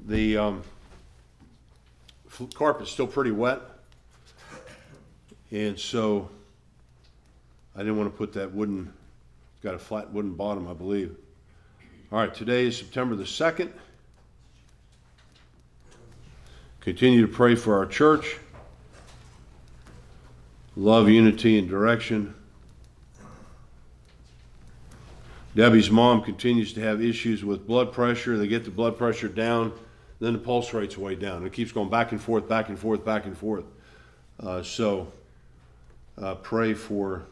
The carpet's still pretty wet, and so I didn't want to put that wooden, it's got a flat wooden bottom, I believe. All right, today is September the 2nd. Continue to pray for our church. Love, unity, and direction. Debbie's mom continues to have issues with blood pressure. They get the blood pressure down, then the pulse rate's way down. It keeps going back and forth, back and forth, back and forth. So pray for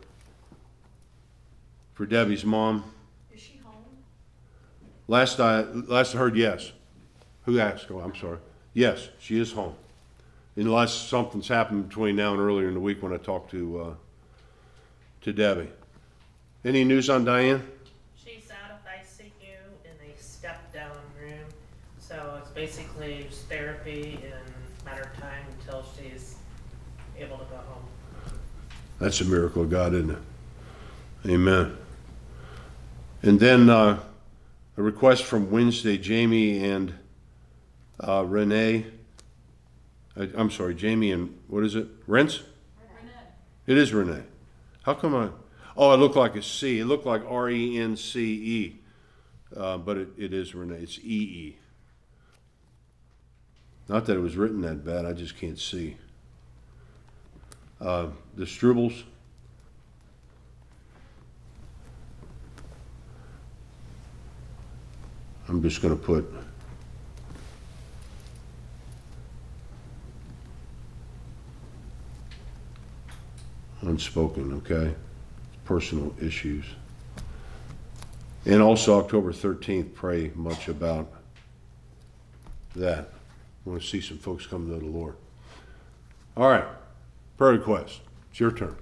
Debbie's mom. Is she home? Last I heard, yes. Who asked? Oh, I'm sorry. Yes, she is home. Unless something's happened between now and earlier in the week when I talked to Debbie. Any news on Diane? She's out of ICU in a step-down room, so it's basically just therapy in a matter of time until she's able to go home. That's a miracle of God, isn't it? Amen. And then a request from Wednesday, Jamie and Renee. I'm sorry, Jamie and, what is it? Renee. It is Renee. How come it looked like a C. It looked like R-E-N-C-E. But it is Renee. It's E-E. Not that it was written that bad. I just can't see. The Strubles. I'm just going to put unspoken, okay? Personal issues. And also October 13th, pray much about that. I want to see some folks come to the Lord. All right, prayer request. It's your turn.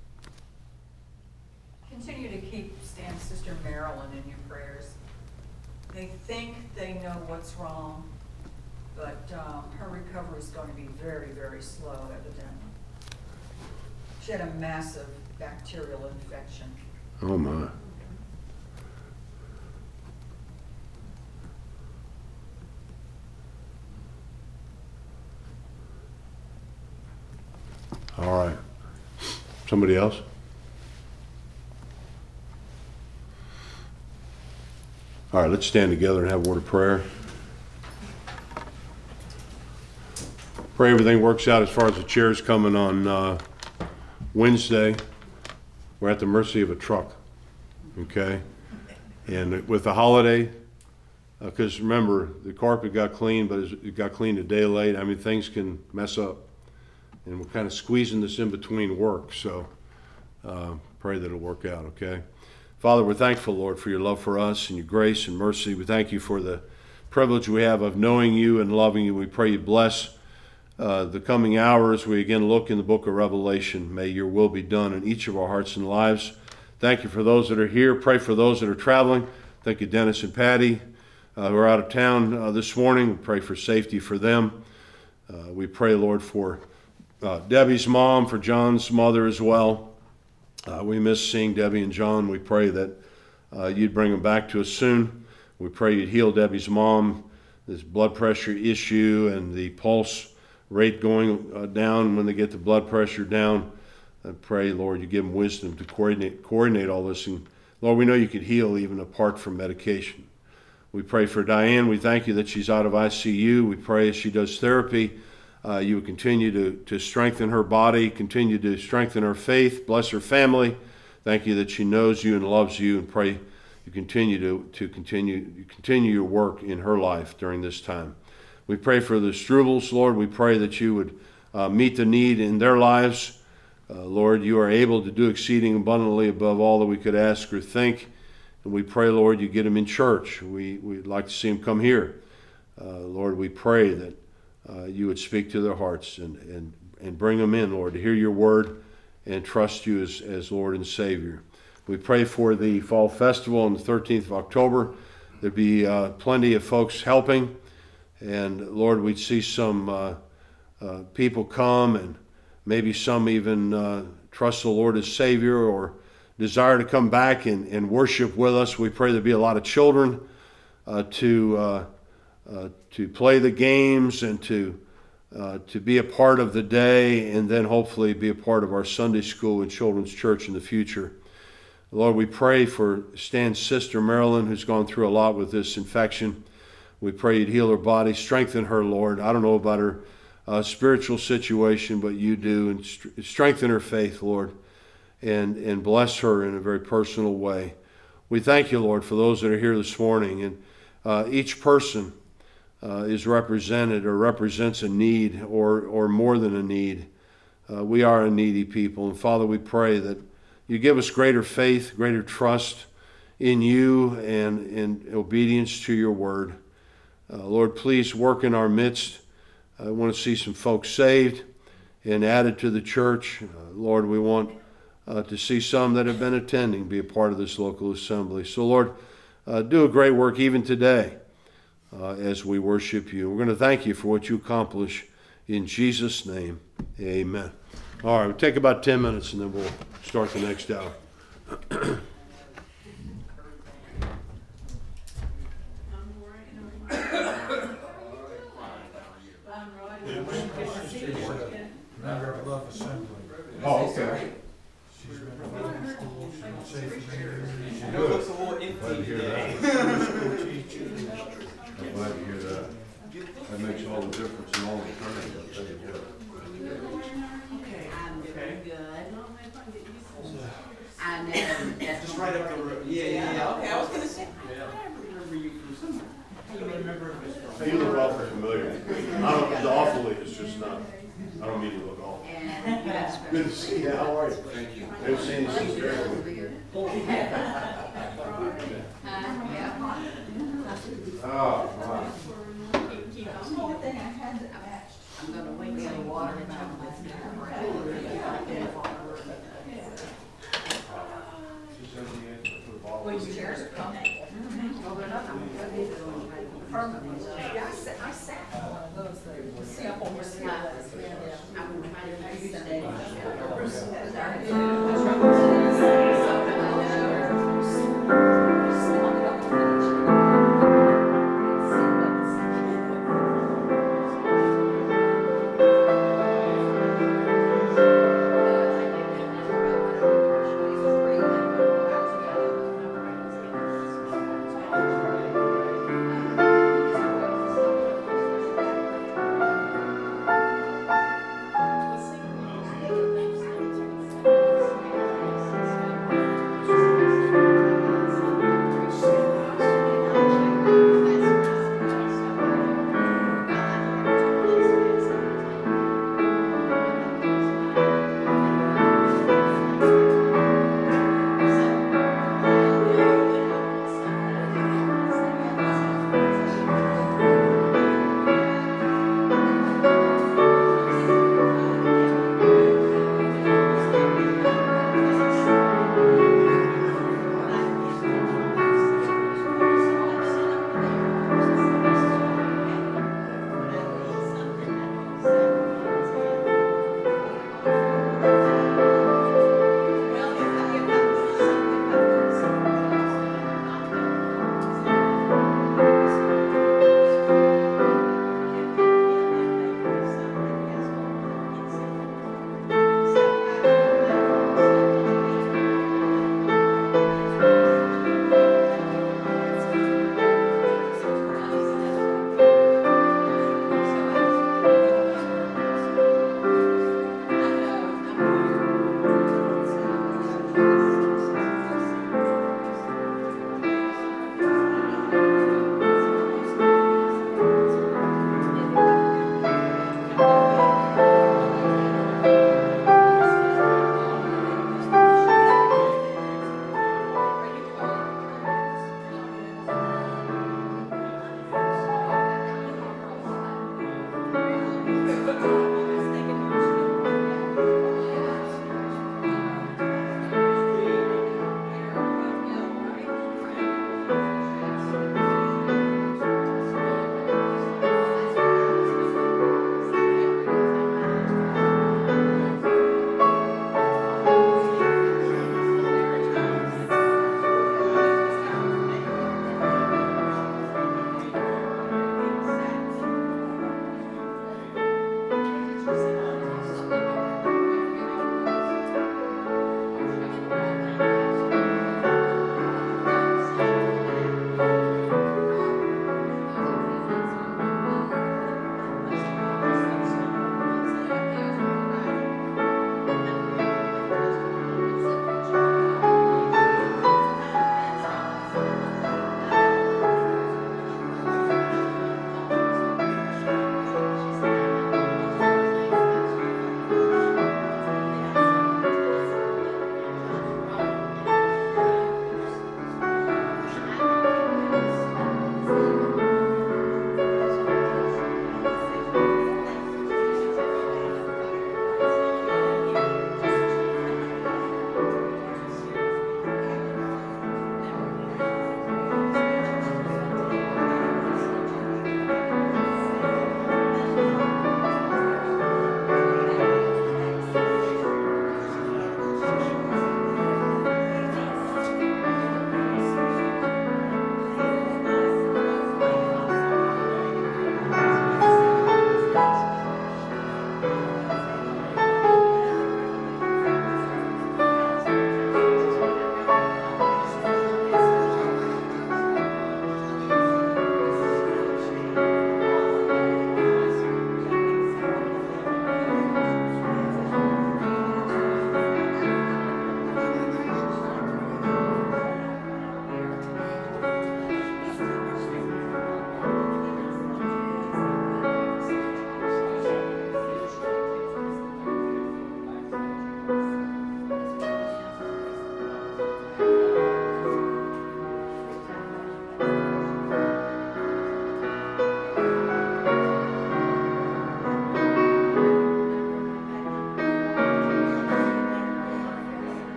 Continue to keep Stan's sister Marilyn in your prayers. They think they know what's wrong, but her recovery is going to be very, very slow, evidently. She had a massive bacterial infection. Oh my. All right. Somebody else? All right, let's stand together and have a word of prayer. Pray everything works out as far as the chairs coming on Wednesday. We're at the mercy of a truck, okay? And with the holiday, because remember, the carpet got clean, but it got cleaned a day late. I mean, things can mess up. And we're kind of squeezing this in between work, so pray that it'll work out, okay? Father, we're thankful, Lord, for your love for us and your grace and mercy. We thank you for the privilege we have of knowing you and loving you. We pray you bless the coming hours. We again look in the book of Revelation. May your will be done in each of our hearts and lives. Thank you for those that are here. Pray for those that are traveling. Thank you, Dennis and Patty, who are out of town this morning. We pray for safety for them. We pray, Lord, for Debbie's mom, for John's mother as well. We miss seeing Debbie and John. We pray that you'd bring them back to us soon. We pray you'd heal Debbie's mom, this blood pressure issue and the pulse rate going down when they get the blood pressure down. I pray, Lord, you give them wisdom to coordinate all this. And Lord, we know you could heal even apart from medication. We pray for Diane. We thank you that she's out of ICU. We pray as she does therapy, you would continue to strengthen her body, continue to strengthen her faith, bless her family. Thank you that she knows you and loves you, and pray you continue continue your work in her life during this time. We pray for the Strubles, Lord. We pray that you would meet the need in their lives. Lord, you are able to do exceeding abundantly above all that we could ask or think. And we pray, Lord, you get them in church. We'd like to see them come here. Lord, we pray that you would speak to their hearts and bring them in, Lord, to hear your word and trust you as Lord and Savior. We pray for the Fall Festival on the 13th of October. There'd be plenty of folks helping. And Lord, we'd see some people come, and maybe some even trust the Lord as Savior or desire to come back and worship with us. We pray there'd be a lot of children to play the games and to be a part of the day, and then hopefully be a part of our Sunday school and children's church in the future. Lord, we pray for Stan's sister, Marilyn, who's gone through a lot with this infection. We pray you'd heal her body, strengthen her, Lord. I don't know about her spiritual situation, but you do, and strengthen her faith, Lord, and bless her in a very personal way. We thank you, Lord, for those that are here this morning, and each person is represented or represents a need or more than a need. We are a needy people, and Father, we pray that you give us greater faith, greater trust in you, and in obedience to your word. Lord, please work in our midst. I want to see some folks saved and added to the church. Lord, we want to see some that have been attending be a part of this local assembly. So, Lord, do a great work even today as we worship you. We're going to thank you for what you accomplish in Jesus' name. Amen. All right, we'll take about 10 minutes and then we'll start the next hour. Member of Love Assembly. Oh, okay. She's been involved in school. She's been safe for many years. Good. Looks a little empty today. School teacher. I'm glad to hear that. That makes all the difference in all the time. I'll tell you what. I'm doing good. I know. Just right up the road. Yeah. Okay, I was gonna say. I remember you from somewhere. I remember Mr. You look awfully familiar. I don't, it's awfully, it's just not, I don't mean to look awful. And you guys. Good to see you, how are you? Thank you. Good seeing you, sister. Oh, wow. I'm gonna wait till the water and Well, your chairs are comfortable. Permanent. Yeah, I sat on one of those things. Sample was here last week. I'm gonna try to use that.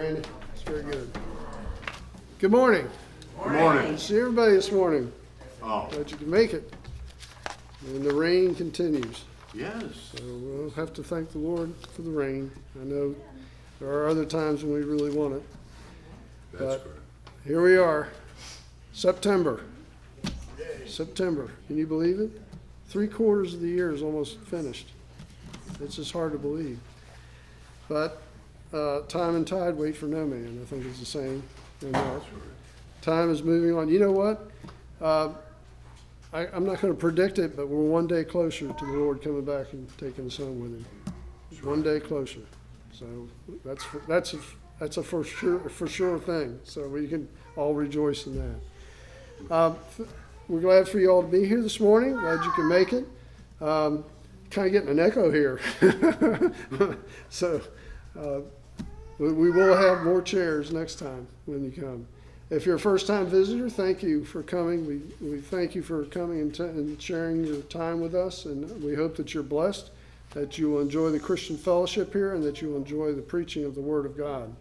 Randy. It's very good. Good morning. Good morning. See everybody this morning. Oh, Glad you can make it. And the rain continues. yes. So we'll have to thank the Lord for the rain. I know there are other times when we really want it. That's But- correct. Here we are, September. September. Can you believe it? 3/4 of the year is almost finished. It's just hard to believe. But time and tide wait for no man, I think is the saying. And time is moving on. You know what? I'm not going to predict it, but we're one day closer to the Lord coming back and taking us home with him. One day closer. So that's a for sure thing. So we can all rejoice in that. We're glad for you all to be here this morning. Glad you can make it. Kind of getting an echo here. So we will have more chairs next time when you come. If you're a first-time visitor, thank you for coming. We thank you for coming and sharing your time with us, and we hope that you're blessed, that you will enjoy the Christian fellowship here, and that you will enjoy the preaching of the Word of God.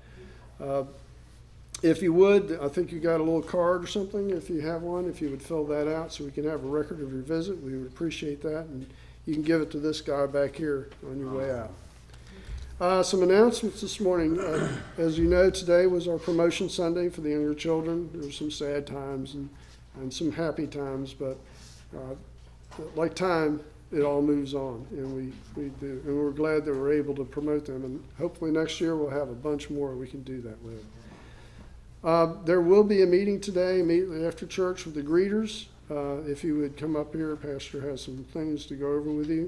If you would, I think you got a little card or something. If you have one, if you would fill that out so we can have a record of your visit, we would appreciate that. And you can give it to this guy back here on your way out. Some announcements this morning. As you know, today was our promotion Sunday for the younger children. There were some sad times and some happy times, but like time, it all moves on, and we do. And we're glad that we're able to promote them. And hopefully next year we'll have a bunch more we can do that with. There will be a meeting today immediately after church with the greeters. If you would come up here, Pastor has some things to go over with you.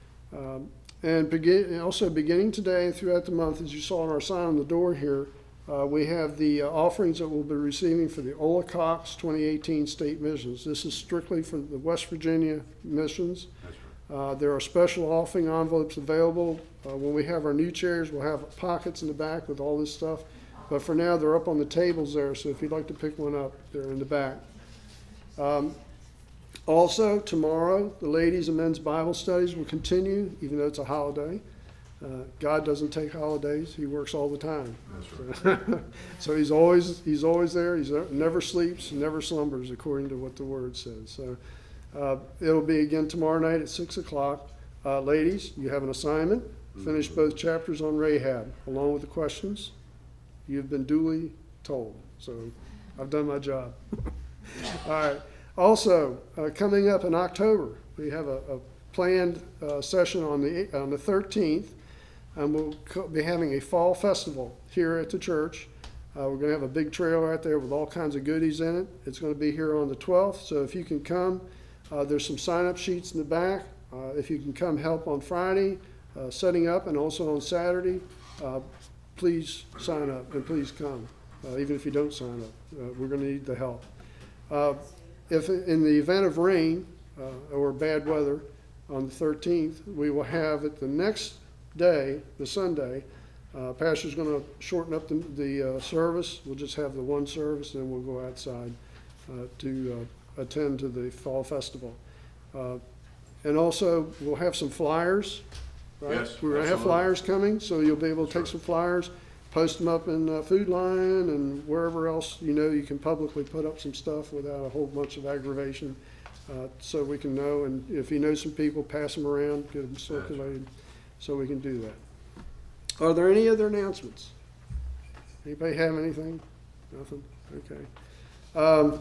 And also beginning today and throughout the month, as you saw on our sign on the door here, we have the offerings that we'll be receiving for the Ola Cox 2018 State Missions. This is strictly for the West Virginia missions. There are special offering envelopes available. When we have our new chairs, we'll have pockets in the back with all this stuff. But for now, they're up on the tables there, so if you'd like to pick one up, they're in the back. Also, tomorrow, the ladies and men's Bible studies will continue, even though it's a holiday. God doesn't take holidays. He works all the time. That's right. So he's always there. He never sleeps, never slumbers, according to what the Word says. So it'll be again tomorrow night at 6 o'clock. Ladies, you have an assignment. Finish both chapters on Rahab, along with the questions. You've been duly told. So I've done my job. All right. Also, coming up in October, we have a planned session on the 13th, and we'll be having a fall festival here at the church. We're going to have a big trailer out there with all kinds of goodies in it. It's going to be here on the 12th, so if you can come, there's some sign-up sheets in the back. If you can come help on Friday, setting up, and also on Saturday, please sign up and please come, even if you don't sign up. We're going to need the help. If in the event of rain or bad weather on the 13th, we will have it the next day, the Sunday. Pastor's going to shorten up the service. We'll just have the one service, and then we'll go outside to attend to the fall festival. And also, we'll have some flyers. Right? Yes, We're going to have absolutely. flyers coming, so you'll be able to take some flyers, post them up in Food Line and wherever else you can publicly put up some stuff without a whole bunch of aggravation, so we can know. And if you know some people, pass them around, get them circulated, so we can do that. Are there any other announcements? Anybody have anything? Nothing? Okay.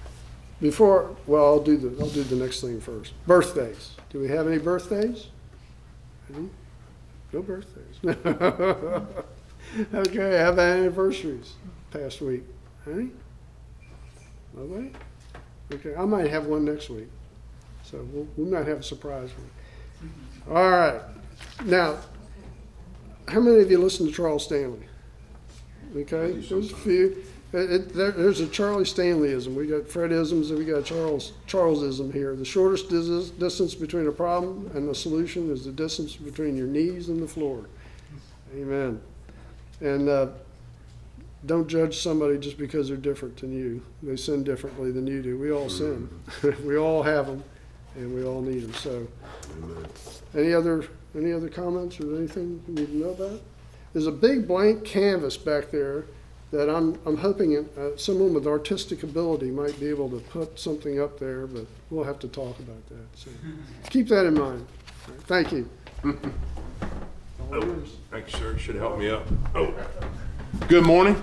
I'll do the next thing first. Birthdays. Do we have any birthdays? Any? No birthdays. Okay, how about anniversaries past week? Any? Nobody? Okay, I might have one next week. So we might have a surprise one. All right. Now, how many of you listen to Charles Stanley? Okay, there's a few. There's a Charlie Stanleyism. We got Fredisms and we got Charlesism here. The shortest distance between a problem and a solution is the distance between your knees and the floor. Amen. And don't judge somebody just because they're different than you. They sin differently than you do. We all sin. We all have them, and we all need them. So, any other comments or anything you need to know about? there's a big blank canvas back there that I'm hoping someone with artistic ability might be able to put something up there, but we'll have to talk about that. So keep that in mind. All right, thank you. All yours. Thanks, sir. Should help me up. Oh. Good morning.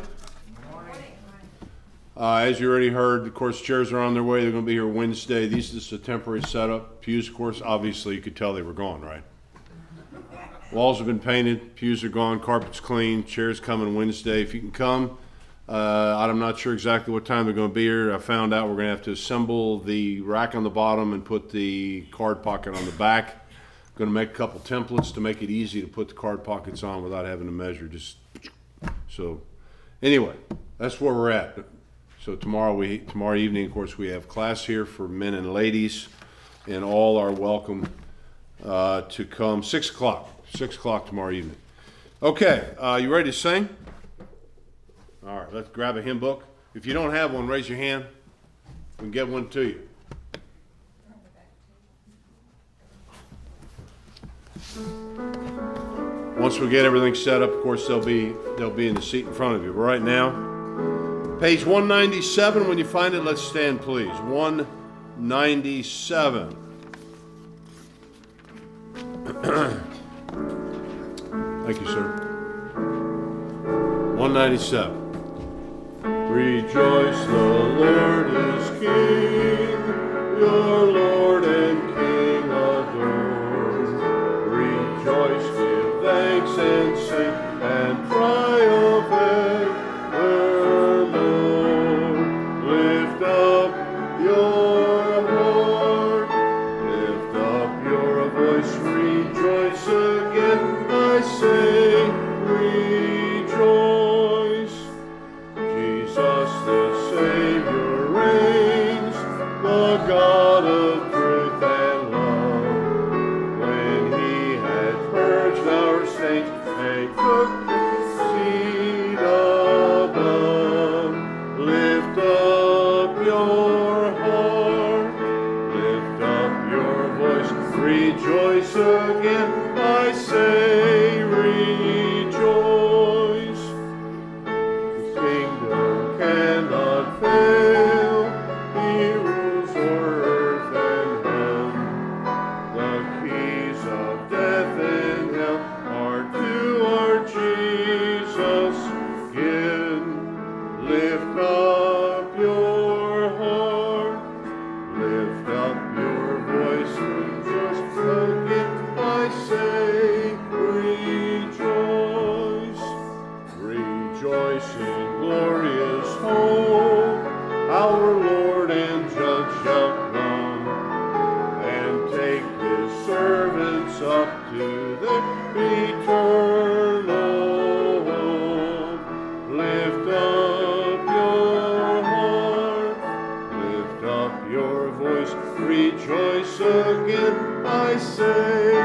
As you already heard, of course, chairs are on their way. They're going to be here Wednesday. These are just a temporary setup. Pews, of course, obviously you could tell they were gone, right? Walls have been painted. Pews are gone. Carpet's clean. Chairs coming Wednesday. If you can come, I'm not sure exactly what time they're going to be here. I found out we're going to have to assemble the rack on the bottom and put the card pocket on the back. Going to make a couple templates to make it easy to put the card pockets on without having to measure. So anyway, that's where we're at. So tomorrow evening, of course, we have class here for men and ladies, and all are welcome to come. 6 o'clock. 6 o'clock tomorrow evening. Okay, you ready to sing? All right, let's grab a hymn book. If you don't have one, raise your hand. We can get one to you. Once we get everything set up, of course, they'll be in the seat in front of you. But right now, page 197, when you find it, let's stand, please. 197. Thank you, sir. 197. Rejoice, the Lord is King, your Lord and King adore. Rejoice, give thanks and sing, and triumph evermore. Lift up your heart, lift up your voice, rejoice again, I say, rejoice. Jesus the Savior reigns, the God of truth and love. When he had purged our stains and took the seat above, lift up your heart, lift up your voice, rejoice again, I say, rejoice. His kingdom cannot fail, he rules o'er earth and heaven. The keys of death and hell are to our Jesus given. Lift up your heart, lift up your voice, rejoice again, I say, rejoice. Rejoice in glorious hope, our Lord and Judge shall come, and take his servants up to the eternal home. Lift up your heart, lift up your voice, rejoice again, I say,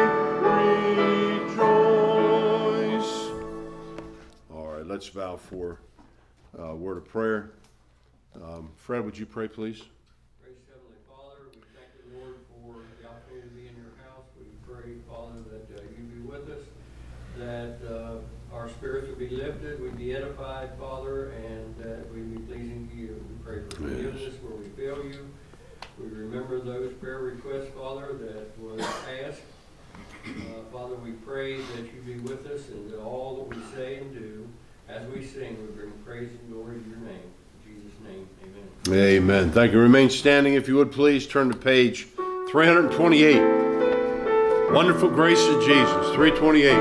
rejoice. All right, let's vow for a word of prayer. Fred, would you pray, please? Gracious Heavenly Father, we thank you, Lord, for the opportunity to be in your house. We pray, Father, that you be with us, that our spirits would be lifted, we'd be edified, Father, and that we'd be pleasing to you. We pray for forgiveness where we fail you. We remember those prayer requests, Father, that was asked. Father, we pray that you be with us and that all that we say and do as we sing, we bring praise and glory to your name. In Jesus' name, amen. Amen. Thank you. Remain standing, if you would, please. Turn to page 328. Wonderful Grace of Jesus, 328.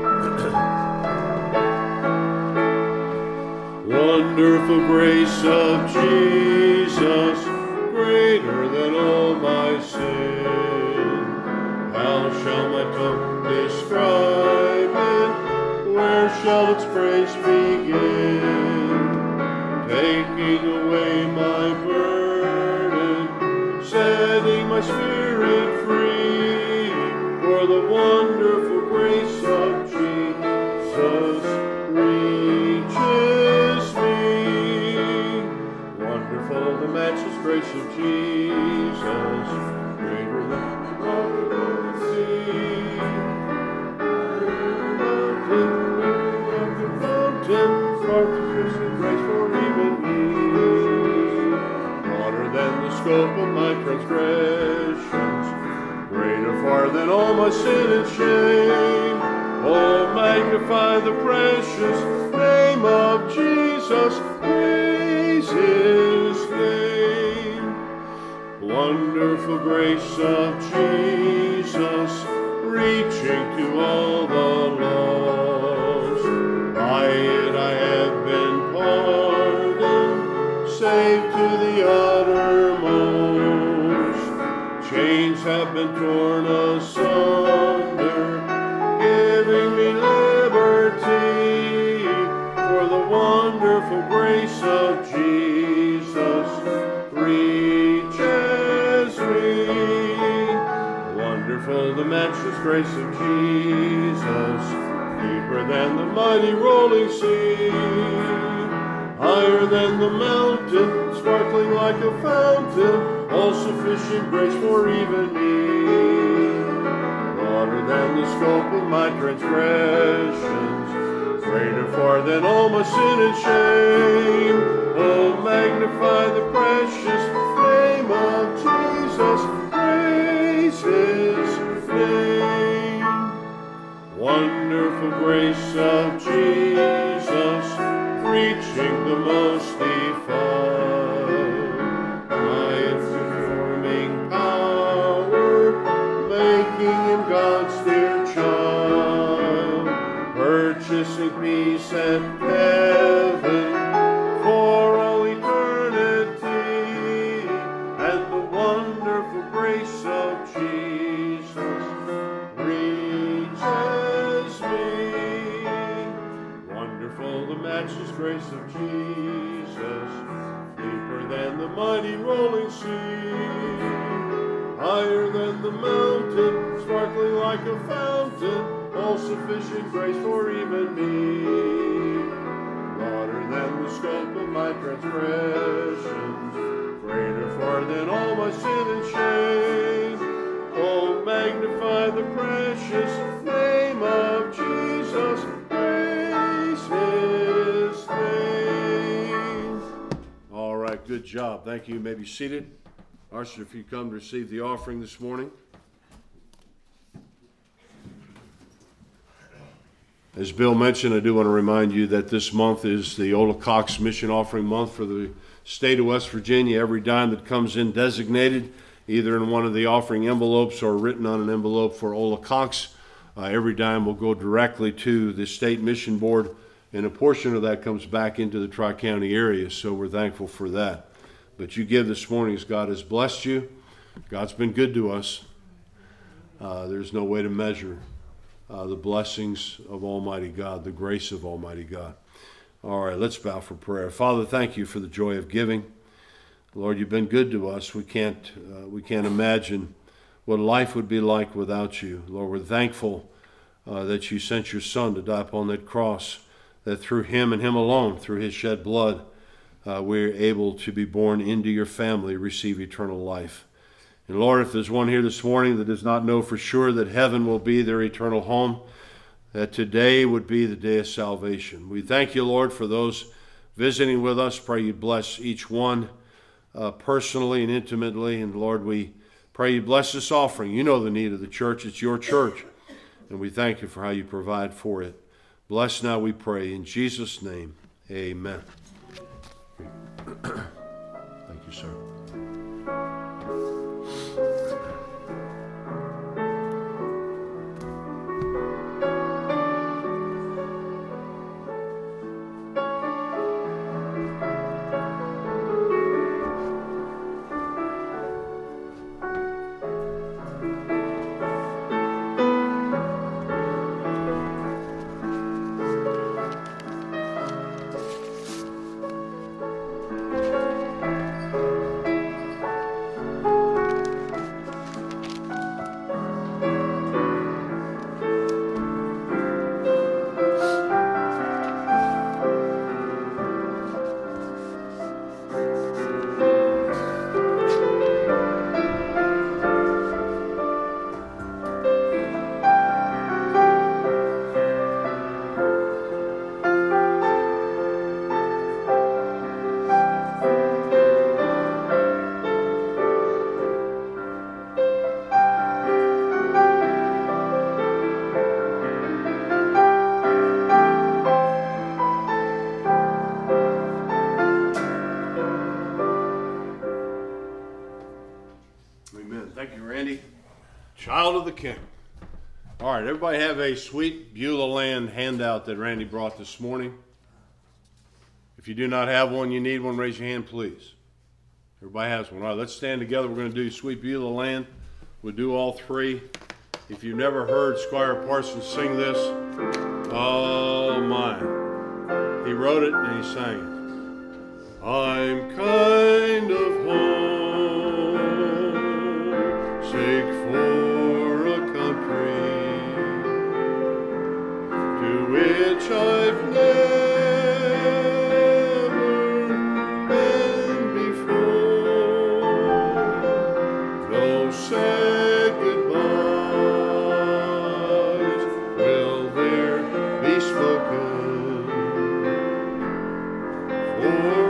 Wonderful grace of Jesus, greater than all my sin. How shall my tongue describe it? Where shall its praise begin? Taking away my burden, setting my spirit free, for the wonderful grace of Jesus reaches me. Wonderful the matchless grace of Jesus, greater than the sea. scope of my transgressions, greater far than all my sin and shame. Oh, magnify the precious name of Jesus, praise his name. Wonderful grace of Jesus, reaching to all the lost. By it I have been pardoned, saved to the uttermost. Chains have been torn asunder, giving me liberty. For the wonderful grace of Jesus reaches me. Wonderful the matchless grace of Jesus, deeper than the mighty rolling sea, higher than the mountain, sparkling like a fountain, all sufficient grace for even me. Broader than the scope of my transgressions, greater far than all my sin and shame. Oh, magnify the precious name of Jesus, praise his name. Wonderful grace of Jesus, reaching the most defied. By its informing power, making him God's dear child, purchasing peace and heaven for all eternity, and the wonderful grace of Jesus reaches me. Wonderful the matchless grace of Jesus, deeper than the mighty rolling sea, higher than the mountain, sparkling like a fountain, all sufficient grace for even me. Broader than the scope of my transgressions, greater far than all my sin and shame. Oh, magnify the precious name of Jesus, praise his name. All right, good job. Thank you. You may be seated. Usher, if you come to receive the offering this morning. As Bill mentioned, I do want to remind you that this month is the Ola Cox Mission Offering Month for the state of West Virginia. Every dime that comes in designated, either in one of the offering envelopes or written on an envelope for Ola Cox, every dime will go directly to the State Mission Board, and a portion of that comes back into the Tri-County area, so we're thankful for that. But you give this morning as God has blessed you. God's been good to us. There's no way to measure the blessings of Almighty God, the grace of Almighty God. All right, let's bow for prayer. Father, thank you for the joy of giving. Lord, you've been good to us. We can't imagine what life would be like without you. Lord, we're thankful that you sent your Son to die upon that cross, that through him and him alone, through his shed blood, we're able to be born into your family, receive eternal life. And Lord, if there's one here this morning that does not know for sure that heaven will be their eternal home, that today would be the day of salvation. We thank you, Lord, for those visiting with us. Pray you bless each one personally and intimately. And Lord, we pray you bless this offering. You know the need of the church. It's your church. And we thank you for how you provide for it. Bless now, we pray. In Jesus' name, amen. Thank you, sir. child of the King. All right, everybody have a sweet Beulah Land handout that Randy brought this morning. If you do not have one, you need one, raise your hand, please. Everybody has one. All right, let's stand together. We're going to do Sweet Beulah Land. We'll do all three. If you've never heard Squire Parsons sing this, oh my. He wrote it and he sang it. I'm kind of homesick for a country to which I've never been before. No sad goodbyes will there be spoken. For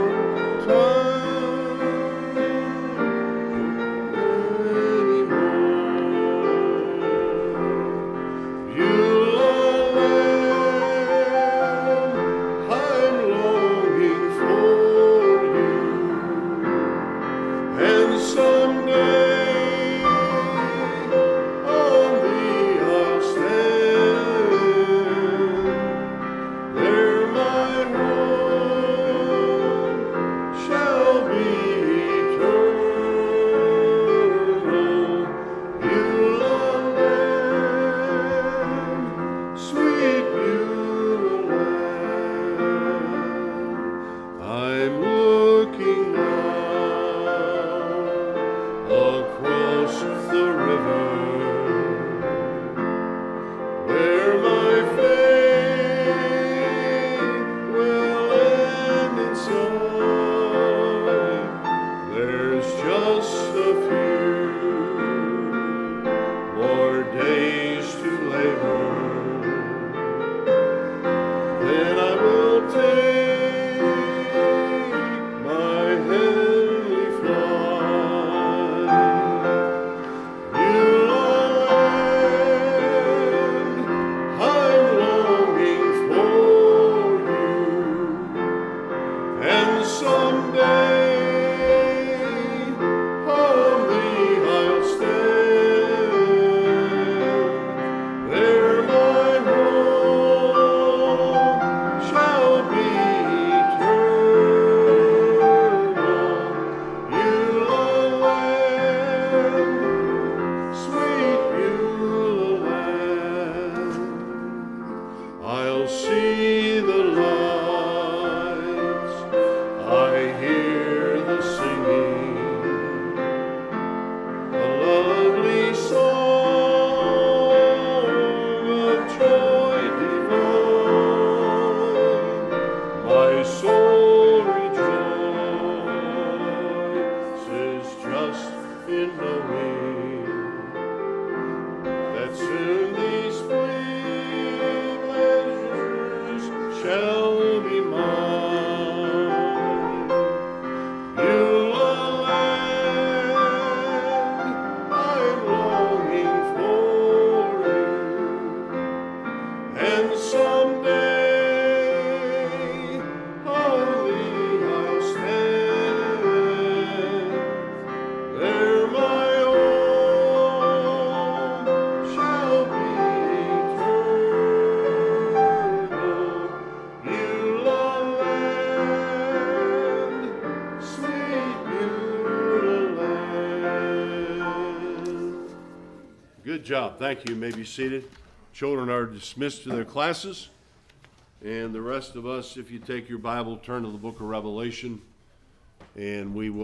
Good job. Thank you. You may be seated. Children are dismissed to their classes. And the rest of us, if you take your Bible, turn to the book of Revelation, and we will